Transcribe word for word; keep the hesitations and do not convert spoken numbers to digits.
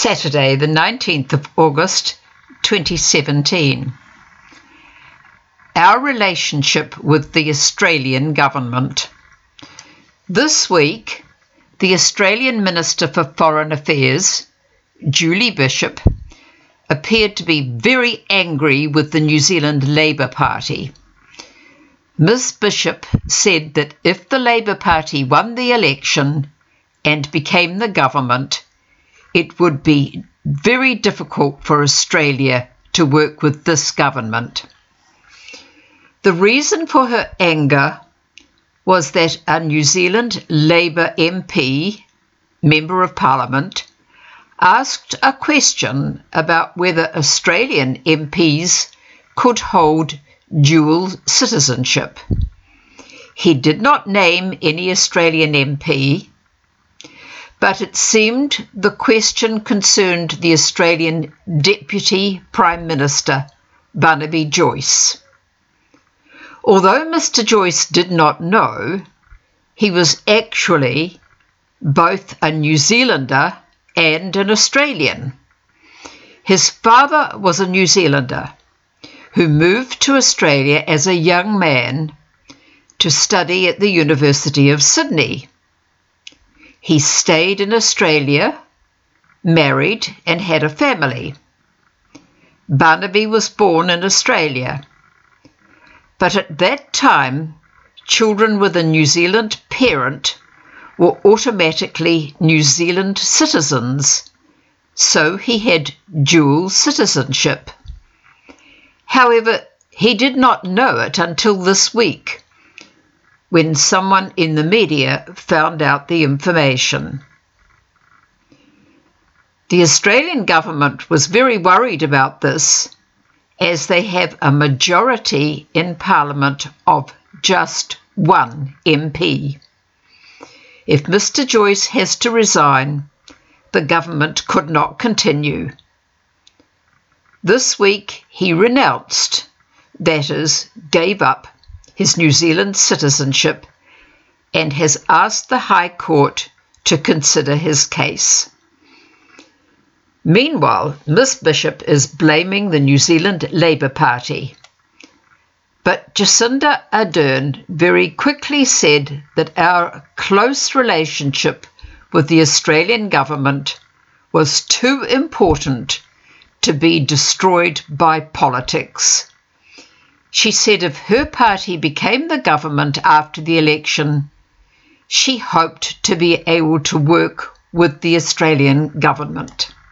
Saturday, the nineteenth of August, twenty seventeen. Our relationship with the Australian government. This week, the Australian Minister for Foreign Affairs, Julie Bishop, appeared to be very angry with the New Zealand Labour Party. Miz Bishop said that if the Labour Party won the election and became the government, it would be very difficult for Australia to work with this government. The reason for her anger was that a New Zealand Labour M P, Member of Parliament, asked a question about whether Australian M Ps could hold dual citizenship. He did not name any Australian M P, but it seemed the question concerned the Australian Deputy Prime Minister, Barnaby Joyce. Although Mister Joyce did not know, he was actually both a New Zealander and an Australian. His father was a New Zealander who moved to Australia as a young man to study at the University of Sydney. He stayed in Australia, married and had a family. Barnaby was born in Australia, but at that time, children with a New Zealand parent were automatically New Zealand citizens, so he had dual citizenship. However, he did not know it until this week, when someone in the media found out the information. The Australian government was very worried about this, as they have a majority in Parliament of just one M P. If Mister Joyce has to resign, the government could not continue. This week he renounced, that is, gave up his New Zealand citizenship and has asked the High Court to consider his case. Meanwhile, Miz Bishop is blaming the New Zealand Labour Party. But Jacinda Ardern very quickly said that our close relationship with the Australian government was too important to be destroyed by politics. She said if her party became the government after the election, she hoped to be able to work with the Australian government.